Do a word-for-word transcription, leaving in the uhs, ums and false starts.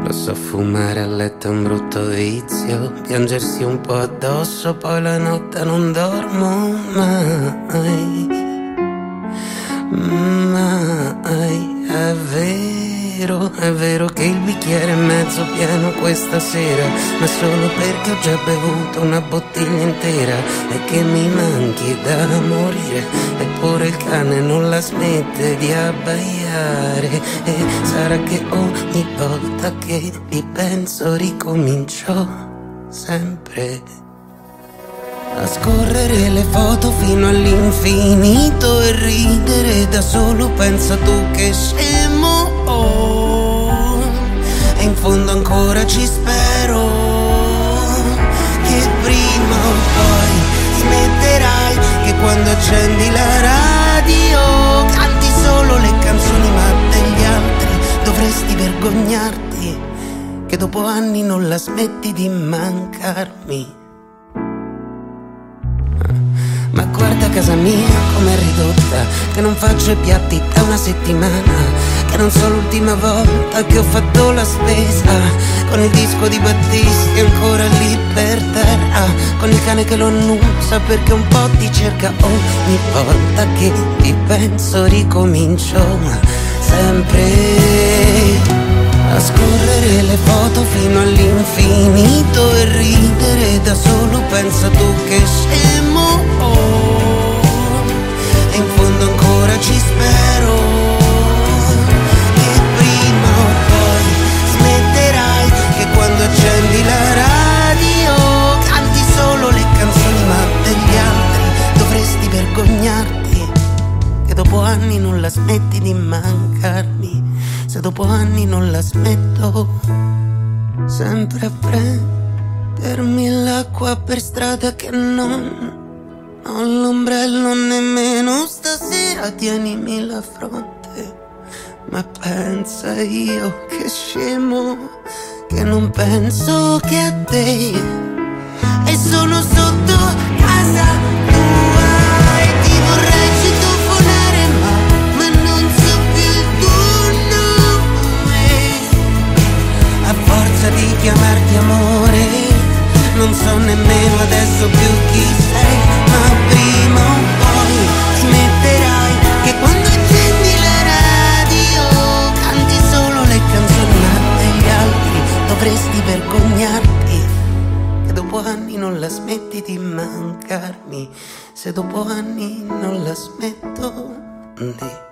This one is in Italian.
Lo so, fumare a letto è un brutto vizio, piangersi un po' addosso, poi la notte non dormo mai. Mai, è vero, è vero che il bicchiere è mezzo pieno questa sera, ma solo perché ho già bevuto una bottiglia intera e che mi manchi da morire. Eppure il cane non la smette di abbaiare e sarà che ogni volta che vi penso ricomincio sempre a scorrere le foto fino all'infinito e ridere da solo. Pensa tu che scemo, oh, e in fondo ancora ci spero che prima o poi smetterai, che quando accendi la radio canti solo le canzoni ma degli altri. Dovresti vergognarti che dopo anni non la smetti di mancarmi. Ma guarda casa mia com'è ridotta, che non faccio i piatti da una settimana, che non so l'ultima volta che ho fatto la spesa, con il disco di Battisti ancora lì per terra, con il cane che lo annusa perché un po' ti cerca. Ogni volta che ti penso ricomincio sempre a scorrere le foto fino all'infinito e ridere da solo. Pensa tu che scemo, oh, e in fondo ancora ci spero che prima o poi smetterai, che quando accendi la radio canti solo le canzoni ma degli altri. Dovresti vergognarti che dopo anni non la smetti di mancarmi. Se dopo anni non la smetto sempre a prendermi l'acqua per strada, che non ho l'ombrello nemmeno stasera, tienimi la fronte. Ma pensa io che scemo, che non penso che a te, e sono sotto casa tua e ti vorrei citofonare ma, ma non so più il tuo nome. A forza di chiamarti amore non so nemmeno adesso più chi sei, ma prima o poi smetterai, che quando accendi la radio canti solo le canzoni ma degli altri. Dovresti vergognarti che dopo anni non la smetti di mancarmi. Se dopo anni non la smetto di